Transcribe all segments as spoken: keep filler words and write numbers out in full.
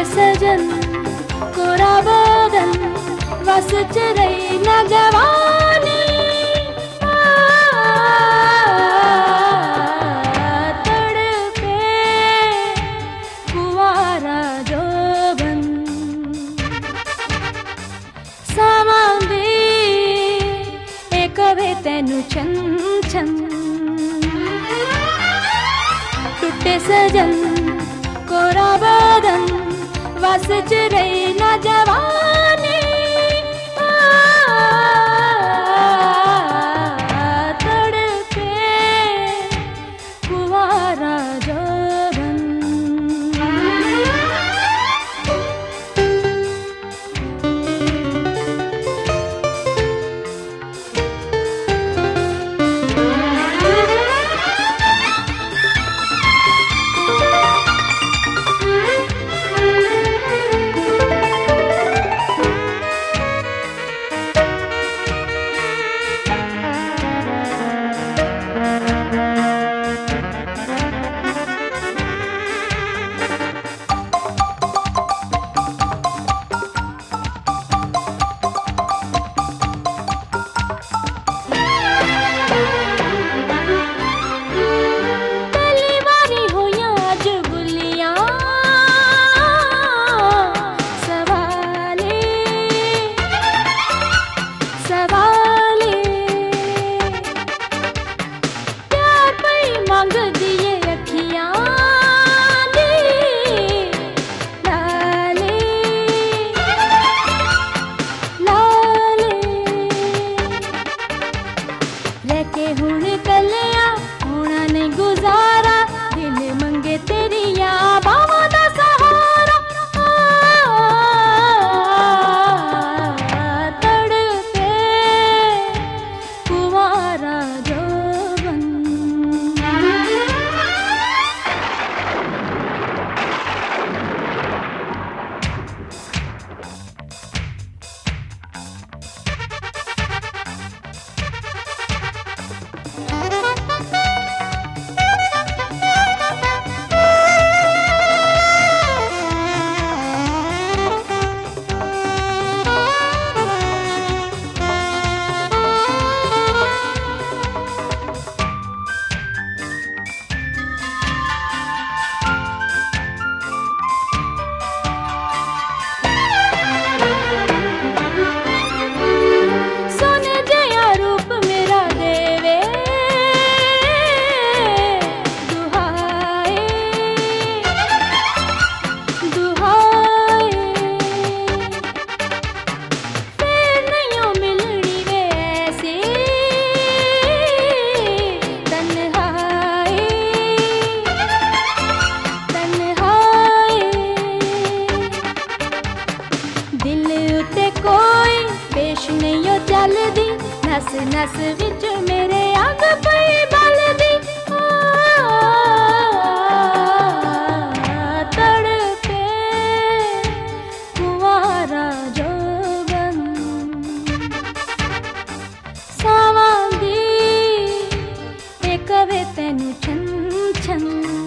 सजन कोरा बदन वस च रही न जवानी तड़पे कुवारा जोबन सावांदी एक वे तेनु छन छन टूटे सजन कोरा बदन वस च रही न जवानी तड़पे कुवारा जोबन लेके हुण कलिया होना नहीं गुजारा दिल मंगे तेरिया बाहों दा सहारा तड़पे कुवारा जोबन नस नस विच मेरे अग पई बलदी तड़पे कुवारा जोबन सावांदी एक वे तेनु छन छन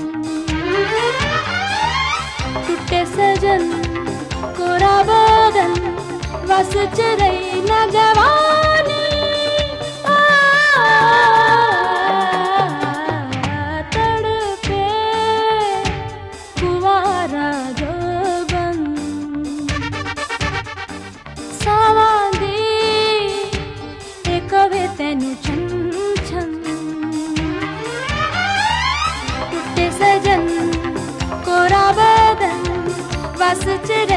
टूटे सजन कोरा बदन वस च रही न जवानी तड़पे कुवारा जोबन सावांदी एक वे तेनु छन छन टूटे सजन कोरा बदन वस च